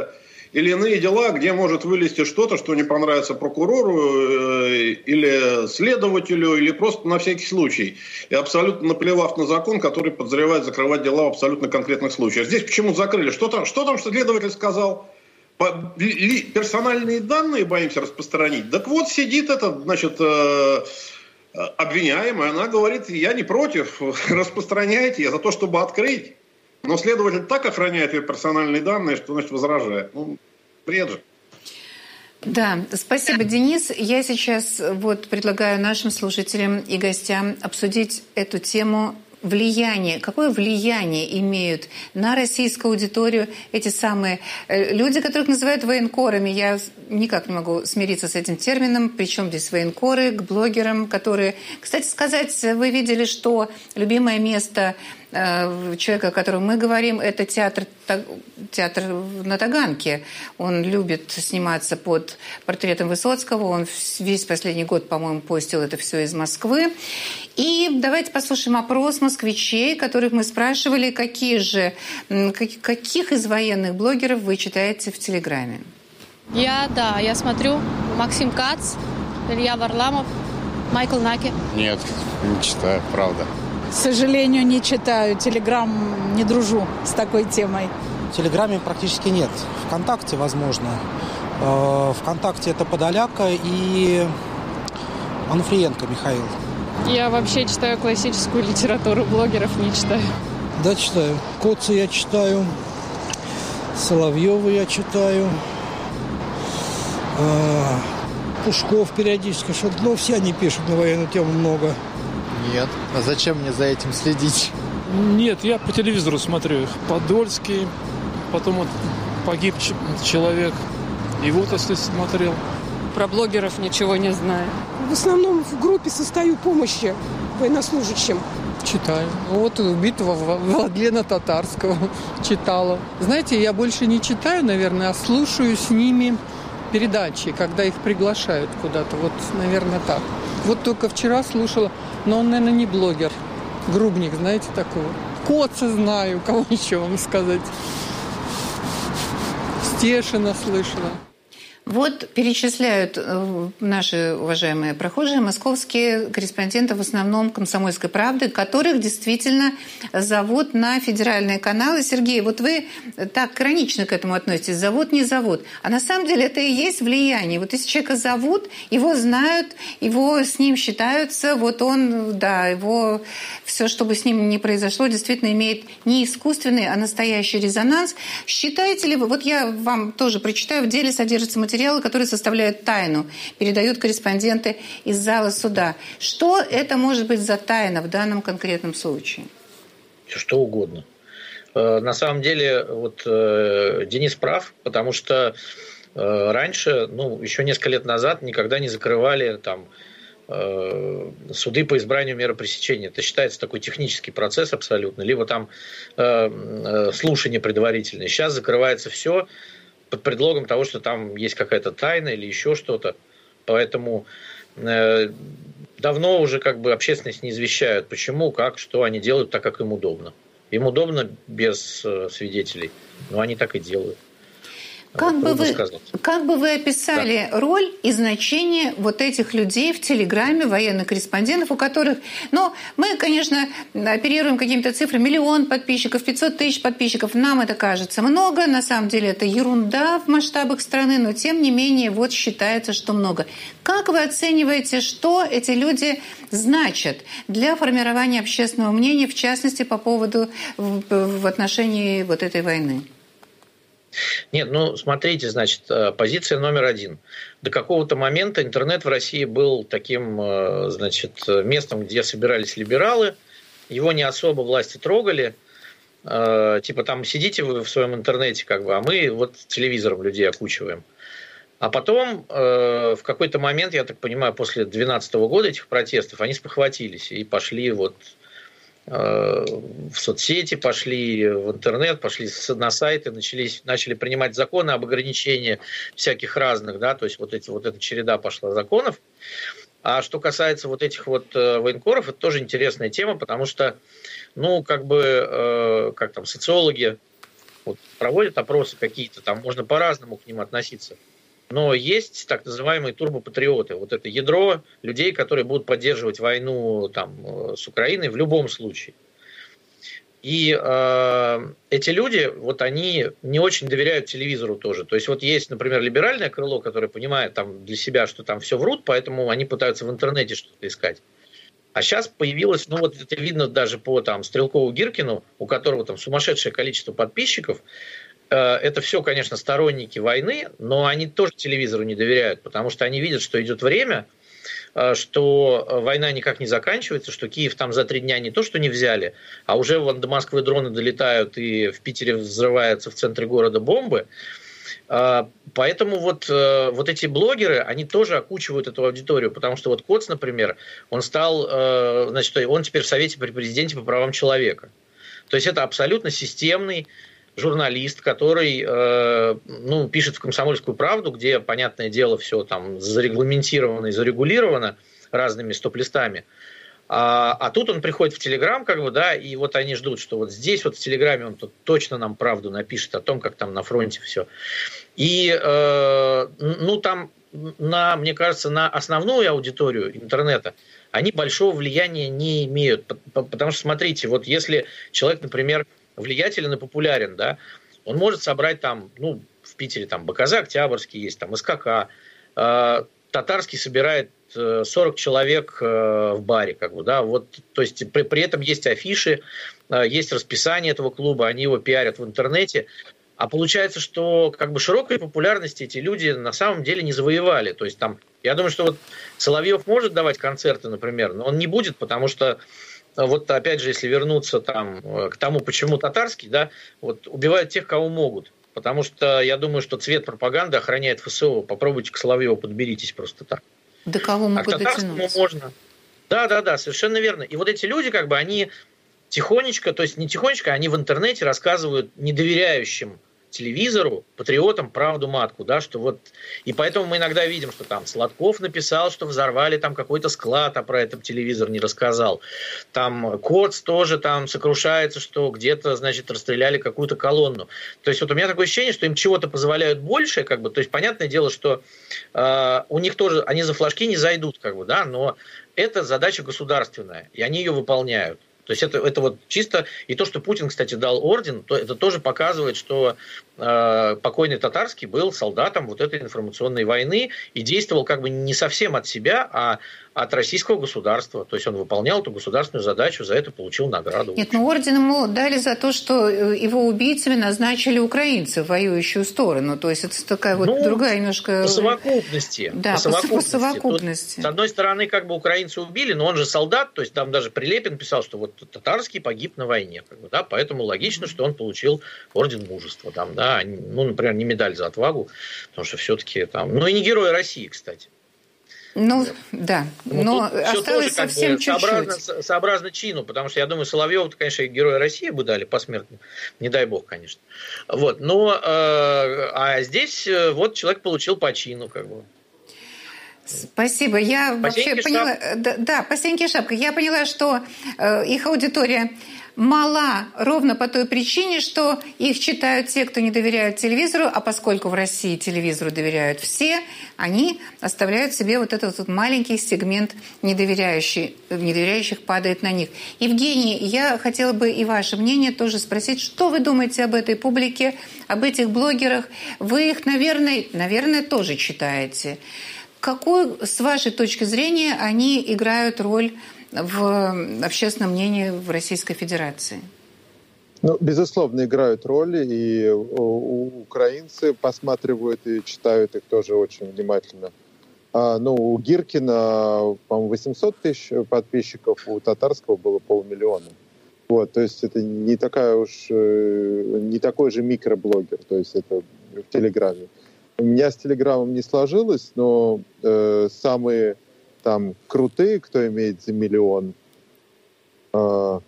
или иные дела, где может вылезти что-то, что не понравится прокурору или следователю, или просто на всякий случай. И абсолютно наплевав на закон, который подозревает закрывать дела в абсолютно конкретных случаях. Здесь почему закрыли? Что там следователь сказал? Персональные данные боимся распространить. Так вот, сидит этот, значит, обвиняемая, она говорит, я не против, распространяйте, я за то, чтобы открыть. Но следователь так охраняет ее персональные данные, что, значит, возражает. Бред же. Да, спасибо, Денис. Я сейчас предлагаю нашим слушателям и гостям обсудить эту тему влияние. Какое влияние имеют на российскую аудиторию эти самые люди, которых называют военкорами? Я никак не могу смириться с этим термином. Причем здесь военкоры, к блогерам, которые... Кстати сказать, вы видели, что любимое место человека, о котором мы говорим, это театр на Таганке. Он любит сниматься под портретом Высоцкого. Он весь последний год, по-моему, постил это все из Москвы. И давайте послушаем опрос москвичей, которых мы спрашивали, каких из военных блогеров вы читаете в Телеграме. Я смотрю Максим Кац, Илья Варламов, Майкл Наки. Нет, не читаю, правда. К сожалению, не читаю. Телеграм не дружу с такой темой. В Телеграме практически нет. ВКонтакте, возможно. ВКонтакте это Подоляка и Ануфриенко Михаил. Я вообще читаю классическую литературу, блогеров не читаю. Да, читаю. Коца я читаю, Соловьева я читаю, Пушков периодически что-то. Но все они пишут на военную тему много. Нет. А зачем мне за этим следить? Нет, я по телевизору смотрю их. Подольский, потом погиб человек. Его, если смотрел. Про блогеров ничего не знаю. В основном в группе состою помощи военнослужащим. Читаю. Битва Владлена Татарского читала. Знаете, я больше не читаю, наверное, а слушаю с ними передачи, когда их приглашают куда-то. Наверное, так. Только вчера слушала, но он, наверное, не блогер. Грубник, знаете, такого. Коца знаю, кого еще вам сказать. Стешина слышала. Перечисляют наши уважаемые прохожие московские корреспонденты, в основном «Комсомольской правды», которых действительно зовут на федеральные каналы. Сергей, вы так иронично к этому относитесь. Зовут, не зовут. А на самом деле это и есть влияние. Если человека зовут, его знают, с ним считаются, его все, что бы с ним ни произошло, действительно имеет не искусственный, а настоящий резонанс. Считаете ли вы, я вам тоже прочитаю, в деле содержится материалы, которые составляют тайну, передают корреспонденты из зала суда. Что это может быть за тайна в данном конкретном случае? Что угодно. На самом деле, Денис прав, потому что раньше, еще несколько лет назад, никогда не закрывали суды по избранию меры пресечения. Это считается такой технический процесс абсолютно. Либо слушание предварительное. Сейчас закрывается все под предлогом того, что там есть какая-то тайна или еще что-то. Поэтому давно уже общественность не извещают, почему, как, что они делают так, как им удобно. Им удобно без свидетелей, но они так и делают. Как бы вы описали роль и значение этих людей в Телеграме, военных корреспондентов, у которых... мы, конечно, оперируем какими-то цифрами. 1 миллион подписчиков, 500 тысяч подписчиков. Нам это кажется много. На самом деле это ерунда в масштабах страны, но тем не менее считается, что много. Как вы оцениваете, что эти люди значат для формирования общественного мнения, в частности, по поводу в отношении этой войны? Нет, смотрите, позиция номер 1. До какого-то момента интернет в России был таким, местом, где собирались либералы, его не особо власти трогали, сидите вы в своем интернете, а мы телевизором людей окучиваем. А потом, в какой-то момент, я так понимаю, после 2012 года этих протестов, они спохватились и пошли в соцсети, пошли в интернет, пошли на сайты, начали принимать законы об ограничении всяких разных, то есть эта череда пошла законов. А что касается этих военкоров, это тоже интересная тема, потому что, социологи Вот проводят опросы какие-то, там можно по-разному к ним относиться. Но есть так называемые турбопатриоты. Вот это ядро людей, которые будут поддерживать войну там, с Украиной в любом случае. И эти люди, вот они не очень доверяют телевизору тоже. То есть вот есть, например, либеральное крыло, которое понимает там, для себя, что там все врут, поэтому они пытаются в интернете что-то искать. А сейчас появилось, ну вот это видно даже по там, Стрелкову-Гиркину, у которого там сумасшедшее количество подписчиков. Это все, конечно, сторонники войны, но они тоже телевизору не доверяют, потому что они видят, что идет время, что война никак не заканчивается, что Киев там за 3 дня не то, что не взяли, а уже вон до Москвы дроны долетают, и в Питере взрываются в центре города бомбы. Поэтому вот эти блогеры, они тоже окучивают эту аудиторию, потому что вот Коц, например, он стал, значит, он теперь в Совете при президенте по правам человека. То есть это абсолютно системный журналист, который пишет в «Комсомольскую правду», где, понятное дело, все там зарегламентировано и зарегулировано разными стоп-листами. А тут он приходит в Телеграм, как бы, да, и вот они ждут, что вот здесь вот в Телеграме он тут точно нам правду напишет о том, как там на фронте все. И, там, мне кажется, на основную аудиторию интернета они большого влияния не имеют. Потому что, смотрите, вот если человек, например, влиятелен и популярен, да, он может собрать там, в Питере там БКЗ Октябрьский есть, там СКК, Татарский собирает 40 человек в баре, как бы, да, вот, то есть при этом есть афиши, есть расписание этого клуба, они его пиарят в интернете, а получается, что как бы широкой популярности эти люди на самом деле не завоевали, то есть там, я думаю, что вот Соловьев может давать концерты, например, но он не будет, потому что вот опять же, если вернуться там к тому, почему Татарский, да, вот убивают тех, кого могут. Потому что я думаю, что цвет пропаганды охраняет ФСО. Попробуйте к Соловьеву подберитесь просто так. До кого могут дотянуться? А к Татарскому можно. Да, совершенно верно. И вот эти люди, как бы, они тихонечко, то есть не тихонечко, они в интернете рассказывают недоверяющим телевизору, патриотам правду матку, да, что вот, и поэтому мы иногда видим, что там Сладков написал, что взорвали там какой-то склад, а про это телевизор не рассказал. Там Коц тоже там сокрушается, что где-то, значит, расстреляли какую-то колонну. То есть вот у меня такое ощущение, что им чего-то позволяют больше, как бы, то есть понятное дело, что у них тоже, они за флажки не зайдут, как бы, да, но это задача государственная, и они ее выполняют. То есть это вот чисто... И то, что Путин, кстати, дал орден, то это тоже показывает, что покойный Татарский был солдатом вот этой информационной войны и действовал как бы не совсем от себя, а от российского государства. То есть он выполнял эту государственную задачу, за это получил награду. Нет, но орден ему дали за то, что его убийцами назначили украинцы в воюющую сторону. То есть это такая вот другая немножко... По совокупности. Да, по совокупности. Тут, с одной стороны, как бы украинцы убили, но он же солдат, то есть там даже Прилепин писал, что вот Татарский погиб на войне. Как бы, да, поэтому логично, что он получил орден мужества. Там, да, например, не медаль за отвагу, потому что все-таки там... Ну и не герой России, кстати. Да, но осталось совсем чуть-чуть. Сообразно чину, потому что я думаю, Соловьеву-то, конечно, и Героя России бы дали посмертно, не дай бог, конечно. Вот, но а здесь вот человек получил по чину, как бы. Спасибо. Я вообще поняла... Да, по сеньке шапка. Я поняла, что их аудитория мала ровно по той причине, что их читают те, кто не доверяют телевизору, а поскольку в России телевизору доверяют все, они оставляют себе вот этот вот маленький сегмент недоверяющих падает на них. Евгений, я хотела бы и ваше мнение тоже спросить, что вы думаете об этой публике, об этих блогерах? Вы их, наверное, тоже читаете. Какую, с вашей точки зрения, они играют роль в общественном мнении в Российской Федерации? Безусловно, играют роль, и украинцы посматривают и читают их тоже очень внимательно. У Гиркина, по-моему, 800 тысяч подписчиков, у Татарского было 500 000. Вот, то есть это не такой же микроблогер, то есть это в Телеграме. У меня с Телеграмом не сложилось, но самые там крутые, кто имеет за 1 000 000,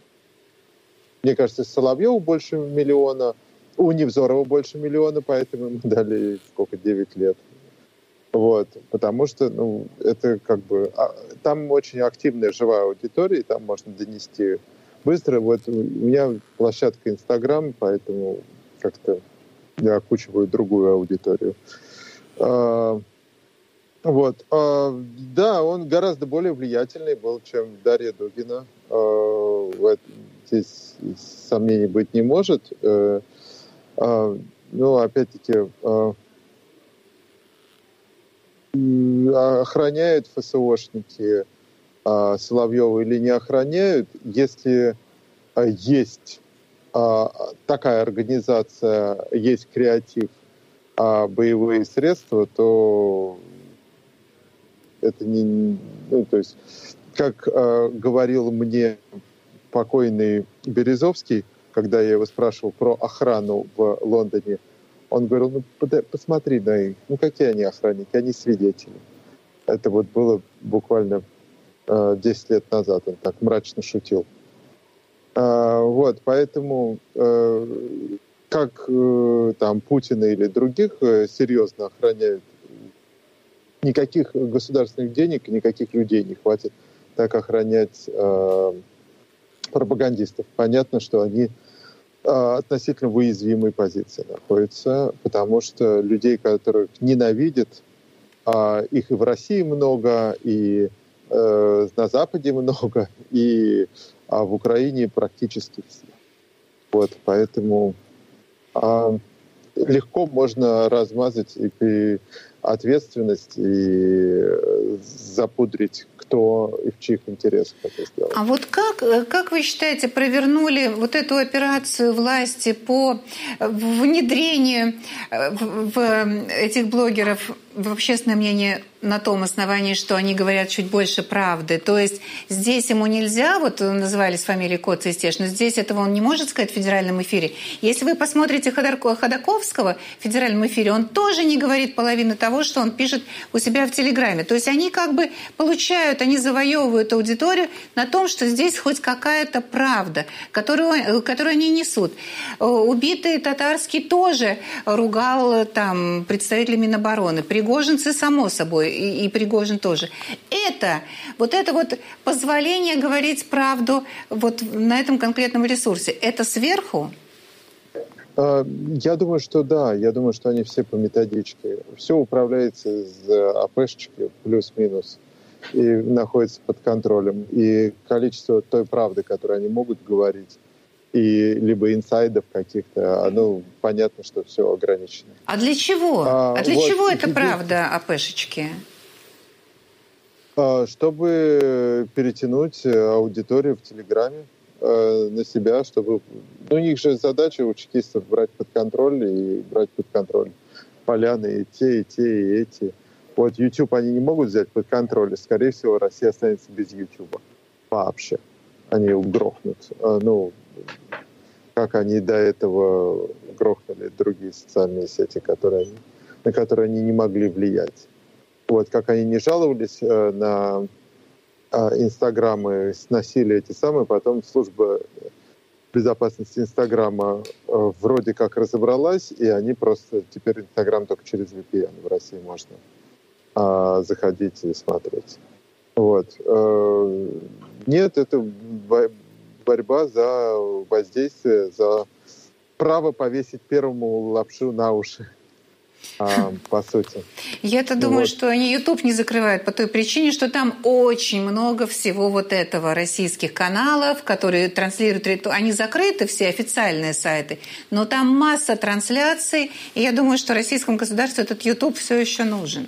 мне кажется, Соловьеву больше 1 миллиона, у Невзорова больше 1 миллиона, поэтому ему дали 9 лет. Вот, потому что, это как бы... Там очень активная живая аудитория, и там можно донести быстро. Вот у меня площадка Инстаграм, поэтому как-то окучивают другую аудиторию. Вот. Да, он гораздо более влиятельный был, чем Дарья Дугина. Здесь сомнений быть не может. Ну, опять-таки, охраняют ФСОшники Соловьева или не охраняют, если есть такая организация, есть креатив, боевые средства, то это не... Ну, то есть, как говорил мне покойный Березовский, когда я его спрашивал про охрану в Лондоне, он говорил, ну, посмотри на их, ну, какие они охранники, они свидетели. Это вот было буквально 10 лет назад, он так мрачно шутил. Вот, поэтому как там Путина или других серьезно охраняют, никаких государственных денег, никаких людей не хватит так охранять пропагандистов. Понятно, что они относительно в уязвимой позиции находятся, потому что людей, которых ненавидят, их и в России много, и на Западе много, и в Украине практически все. Вот, поэтому легко можно размазать и ответственность и запудрить, кто и в чьих интересах это сделал. А вот как вы считаете, провернули вот эту операцию власти по внедрению в этих блогеров в общественное мнение на том основании, что они говорят чуть больше правды? То есть здесь ему нельзя, вот назывались фамилии Коца и Стешина, здесь этого он не может сказать в федеральном эфире. Если вы посмотрите Ходаковского в федеральном эфире, он тоже не говорит половины того, что он пишет у себя в Телеграме. То есть они как бы получают, они завоевывают аудиторию на том, что здесь хоть какая-то правда, которую они несут. Убитый Татарский тоже ругал там представителей Минобороны. Пригожинцы, само собой, и Пригожин тоже. Это вот позволение говорить правду вот на этом конкретном ресурсе, это сверху? Я думаю, что да. Я думаю, что они все по методичке. Все управляется из АПшечки плюс-минус и находится под контролем. И количество той правды, которую они могут говорить, и либо инсайдов каких-то, оно понятно, что все ограничено. А для чего? Для чего это правда АПшечки? Чтобы перетянуть аудиторию в Телеграме на себя, чтобы... Ну, у них же задача у чекистов брать под контроль и брать под контроль поляны и те, и эти. Вот YouTube они не могут взять под контроль, и, скорее всего, Россия останется без YouTube вообще. Они его грохнут. Ну, как они до этого грохнули другие социальные сети, на которые они не могли влиять. Вот, как они не жаловались на Инстаграмы, сносили эти самые, потом служба безопасности Инстаграма вроде как разобралась, и они просто... Теперь Инстаграм только через VPN в России можно заходить и смотреть. Вот. Нет, это борьба за воздействие, за право повесить первому лапшу на уши, по сути. Я-то думаю, что они YouTube не закрывают по той причине, что там очень много всего вот этого, российских каналов, которые транслируют, они закрыты, все официальные сайты, но там масса трансляций, и я думаю, что российскому государству этот YouTube все еще нужен.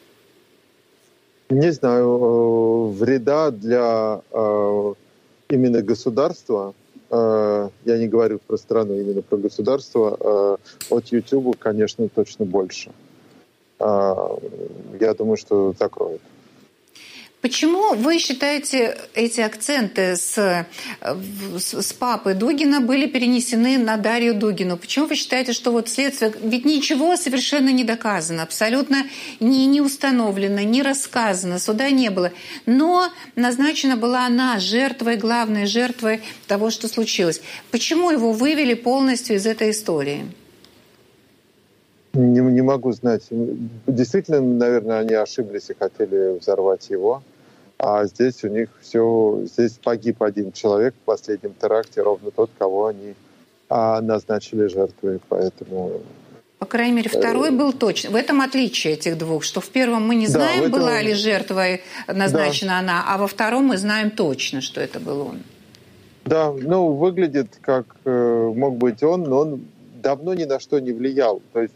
Не знаю, вреда для именно государства, я не говорю про страну, именно про государство, от YouTube, конечно, точно больше. Я думаю, что закроют. Почему вы считаете, эти акценты с папы Дугина были перенесены на Дарью Дугину? Почему вы считаете, что вот следствие... Ведь ничего совершенно не доказано, абсолютно не установлено, не рассказано, суда не было. Но назначена была она жертвой, главной жертвой того, что случилось. Почему его вывели полностью из этой истории? Не могу знать. Действительно, наверное, они ошиблись и хотели взорвать его. А здесь у них все... Здесь погиб один человек в последнем теракте, ровно тот, кого они назначили жертвой, поэтому... По крайней мере, второй был точно. В этом отличие этих двух, что в первом мы не знаем, была ли жертвой назначена она, а во втором мы знаем точно, что это был он. Да, выглядит как мог быть он, но он давно ни на что не влиял. То есть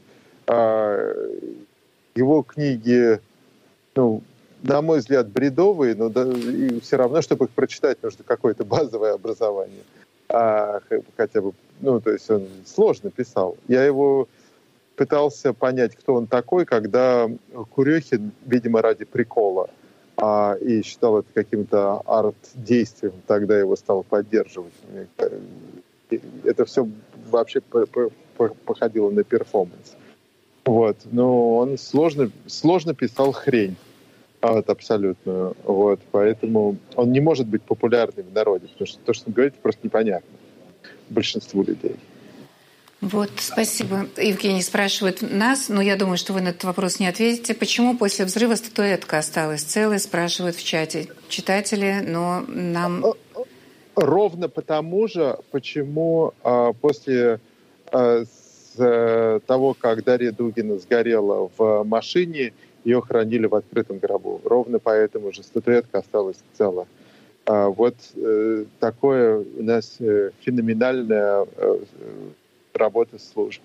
его книги, на мой взгляд, бредовые, но и все равно, чтобы их прочитать, нужно какое-то базовое образование. Хотя бы, то есть он сложно писал. Я его пытался понять, кто он такой, когда Курехин, видимо, ради прикола, и считал это каким-то арт-действием, тогда его стал поддерживать. Это все вообще походило на перформанс. Вот. Но он сложно писал хрень. Абсолютно. Вот. Поэтому он не может быть популярным в народе, потому что то, что он говорит, просто непонятно большинству людей. Вот, спасибо. Евгений спрашивает нас, но я думаю, что вы на этот вопрос не ответите. Почему после взрыва статуэтка осталась целой, спрашивают в чате читатели, но нам... Ровно потому же, почему после того, как Дарья Дугина сгорела в машине, ее хранили в открытом гробу. Ровно поэтому же статуэтка осталась цела. Вот такое у нас феноменальная работа служб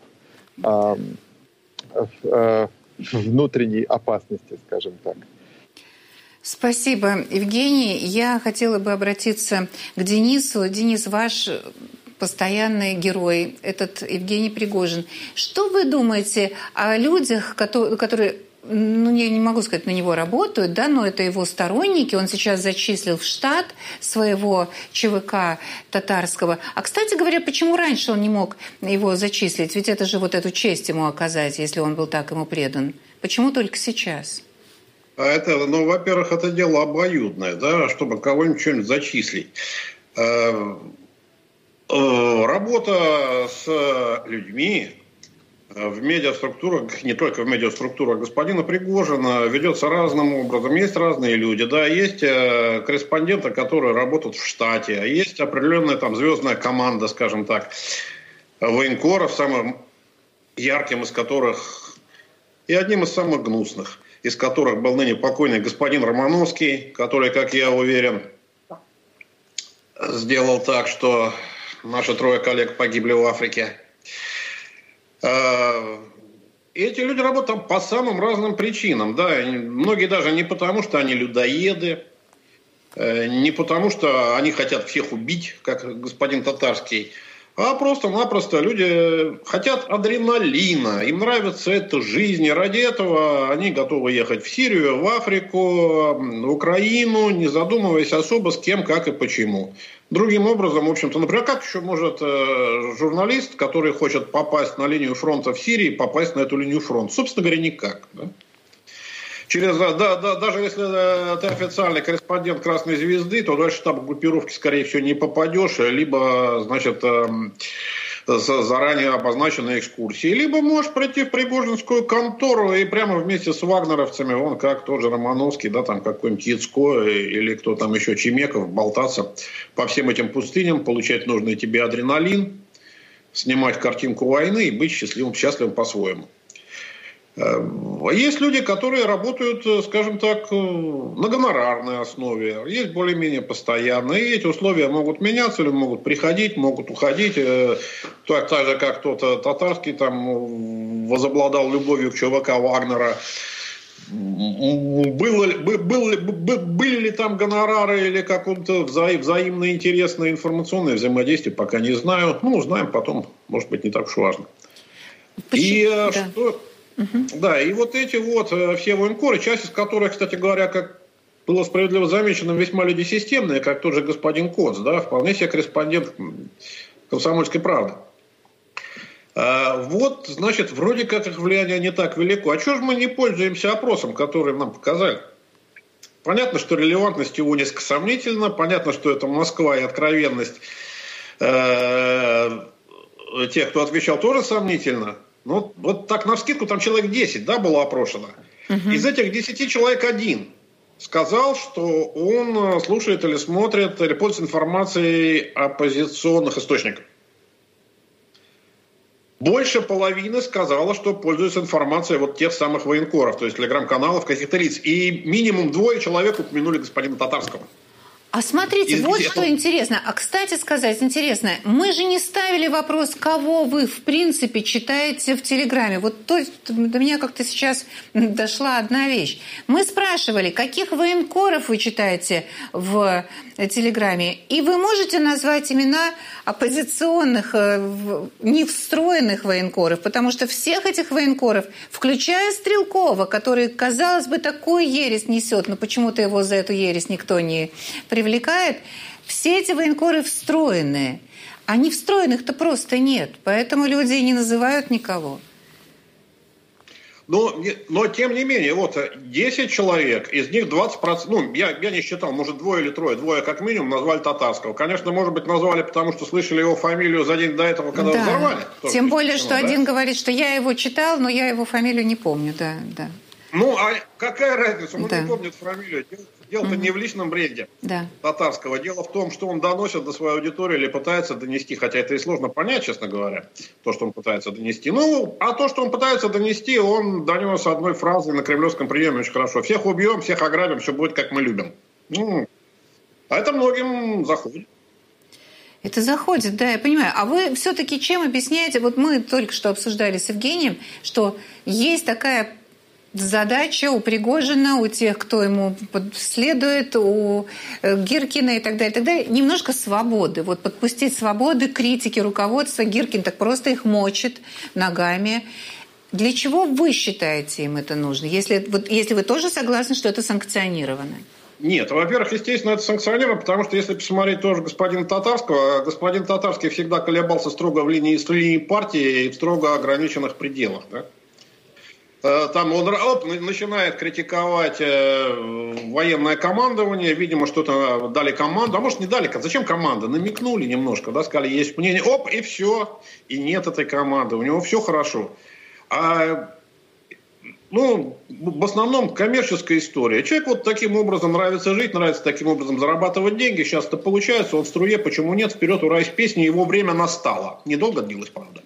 внутренней опасности, скажем так. Спасибо, Евгений. Я хотела бы обратиться к Денису. Денис, ваш постоянный герой, этот Евгений Пригожин. Что вы думаете о людях, которые... я не могу сказать, на него работают, да, но это его сторонники. Он сейчас зачислил в штат своего ЧВК татарского. А, кстати говоря, почему раньше он не мог его зачислить? Ведь это же вот эту честь ему оказать, если он был так ему предан. Почему только сейчас? Во-первых, это дело обоюдное, да, чтобы кого-нибудь что-нибудь зачислить. Работа с людьми в медиаструктурах, не только в медиаструктурах господина Пригожина, ведется разным образом. Есть разные люди, да, есть корреспонденты, которые работают в штате, а есть определенная там звездная команда, скажем так, военкоров, самым ярким из которых и одним из самых гнусных, из которых был ныне покойный господин Романовский, который, как я уверен, сделал так, что наши 3 коллег погибли в Африке. Эти люди работают там по самым разным причинам. Да. Многие даже не потому, что они людоеды, не потому, что они хотят всех убить, как господин Татарский, а просто-напросто люди хотят адреналина, им нравится эта жизнь, и ради этого они готовы ехать в Сирию, в Африку, в Украину, не задумываясь особо с кем, как и почему. Другим образом, в общем-то, например, как еще может журналист, который хочет попасть на линию фронта в Сирии, попасть на эту линию фронта? Собственно говоря, никак. Да? Даже если ты официальный корреспондент Красной Звезды, то дальше штаба группировки, скорее всего, не попадешь, либо, значит, заранее обозначенной экскурсии, либо можешь прийти в Пригожинскую контору и прямо вместе с вагнеровцами, вон как тот же Романовский, да, там какой-нибудь Яцко или кто там еще, Чемеков, болтаться по всем этим пустыням, получать нужный тебе адреналин, снимать картинку войны и быть счастливым по-своему. Есть люди, которые работают, скажем так, на гонорарной основе, есть более-менее постоянные, и эти условия могут меняться, или могут приходить, могут уходить, так же, как кто-то Татарский там возобладал любовью к ЧВК Вагнера. Были ли там гонорары или какое-то взаимное интересное информационное взаимодействие, пока не знаю. Узнаем потом, может быть, не так уж важно. Да, и вот эти вот все военкоры, часть из которых, кстати говоря, как было справедливо замечено, весьма люди системные, как тот же господин Коц, да, вполне себе корреспондент «Комсомольской правды». Вот, значит, вроде как их влияние не так велико. А чего же мы не пользуемся опросом, который нам показали? Понятно, что релевантность его несколько сомнительна, понятно, что это Москва и откровенность тех, кто отвечал, тоже сомнительно. Ну, вот так навскидку там человек 10, да, было опрошено. Из этих 10 человек 1 сказал, что он слушает или смотрит, или пользуется информацией оппозиционных источников. Больше половины сказала, что пользуется информацией вот тех самых военкоров, то есть телеграм-каналов каких-то лиц. И минимум 2 человек упомянули господина Татарского. А смотрите, вот что интересно. А, кстати сказать, интересно, мы же не ставили вопрос, кого вы, в принципе, читаете в Телеграме. Вот до меня как-то сейчас дошла одна вещь. Мы спрашивали, каких военкоров вы читаете в Телеграме, и вы можете назвать имена оппозиционных, не встроенных военкоров, потому что всех этих военкоров, включая Стрелкова, который, казалось бы, такую ересь несет, но почему-то его за эту ересь никто не привлекает, все эти военкоры встроенные. А не встроенных-то просто нет, поэтому люди и не называют никого. Но тем не менее, вот 10 человек, из них 20%, я не считал, может 2 или 3, 2 как минимум назвали Татарского. Конечно, может быть, назвали, потому что слышали его фамилию за день до этого, когда взорвали. Тем более, что один говорит, что я его читал, но я его фамилию не помню, да. Ну, а какая разница? Он не помнит фамилию. Дело-то не в личном бренде Татарского. Дело в том, что он доносит до своей аудитории или пытается донести, хотя это и сложно понять, честно говоря, то, что он пытается донести. А то, что он пытается донести, он донес одной фразой на кремлевском приеме очень хорошо. Всех убьем, всех ограбим, все будет, как мы любим. А это многим заходит. Это заходит, да, я понимаю. А вы все-таки чем объясняете? Вот мы только что обсуждали с Евгением, что есть такая задача у Пригожина, у тех, кто ему следует, у Гиркина и так далее, немножко свободы. Вот подпустить свободы, критики, руководства. Гиркин так просто их мочит ногами. Для чего вы считаете им это нужно? Если вы тоже согласны, что это санкционировано? Нет, во-первых, естественно, это санкционировано, потому что если посмотреть тоже господина Татарского, господин Татарский всегда колебался строго в линии партии и в строго ограниченных пределах, да? Там он начинает критиковать военное командование, видимо, что-то дали команду, а может не дали, зачем команда? Намекнули немножко, да, сказали, есть мнение, и все, и нет этой команды, у него все хорошо. В основном коммерческая история. Человек вот таким образом нравится жить, нравится таким образом зарабатывать деньги, сейчас это получается, он в струе, почему нет, вперед, ура, из песни, его время настало. Недолго длилось, правда.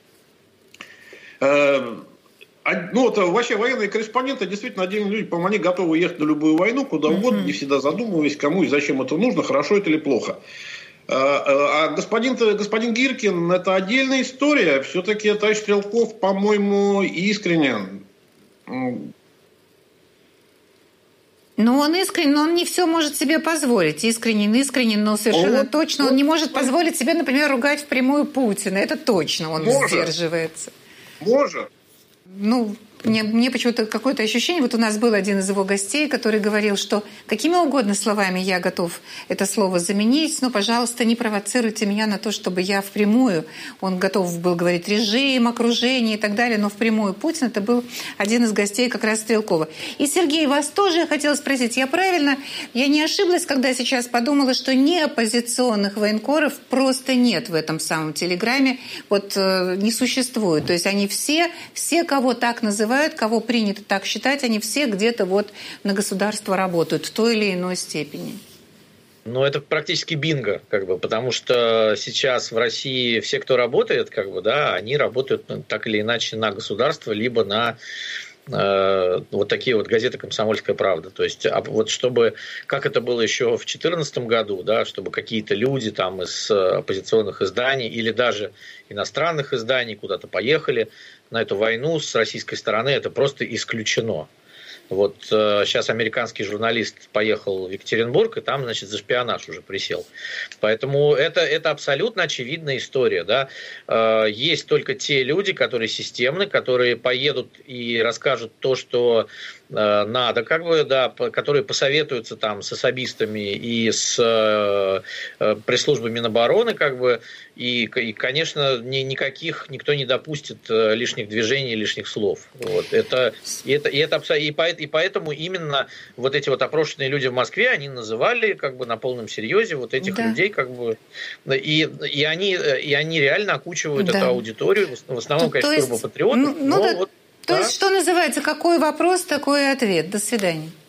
Вообще военные корреспонденты, действительно, отдельные люди, по-моему, они готовы ехать на любую войну, куда угодно, не всегда задумываясь, кому и зачем это нужно, хорошо это или плохо. А господин Гиркин, это отдельная история. Все-таки товарищ Стрелков, по-моему, искренен. Он искренен, но он не все может себе позволить. Искренен, но совершенно точно он не может позволить себе, например, ругать впрямую Путина. Это точно он сдерживается. Может. Мне почему-то какое-то ощущение, вот у нас был один из его гостей, который говорил, что какими угодно словами я готов это слово заменить, но, пожалуйста, не провоцируйте меня на то, чтобы я впрямую, он готов был говорить режим, окружение и так далее, но впрямую Путин, это был один из гостей как раз Стрелкова. И, Сергей, вас тоже я хотела спросить, я не ошиблась, когда сейчас подумала, что неоппозиционных военкоров просто нет в этом самом Телеграме, не существует. То есть они все, кого так называют, кого принято так считать, они все где-то на государство работают в той или иной степени. Это практически бинго, потому что сейчас в России все, кто работает, они работают так или иначе на государство, либо на такие газеты «Комсомольская правда». То есть, чтобы, как это было еще в 2014 году, чтобы какие-то люди там из оппозиционных изданий или даже иностранных изданий куда-то поехали на эту войну с российской стороны, это просто исключено. Сейчас американский журналист поехал в Екатеринбург, и там, за шпионаж уже присел. Поэтому это абсолютно очевидная история. Да? Есть только те люди, которые системны, которые поедут и расскажут то, что надо, которые посоветуются там с особистами и с пресс-службой Минобороны, и, конечно, никто не допустит лишних движений, лишних слов. И поэтому именно эти опрошенные люди в Москве, они называли на полном серьезе этих людей, и они реально окучивают эту аудиторию, в основном, конечно, турбопатриотов. То есть, что называется, какой вопрос, такой ответ. До свидания.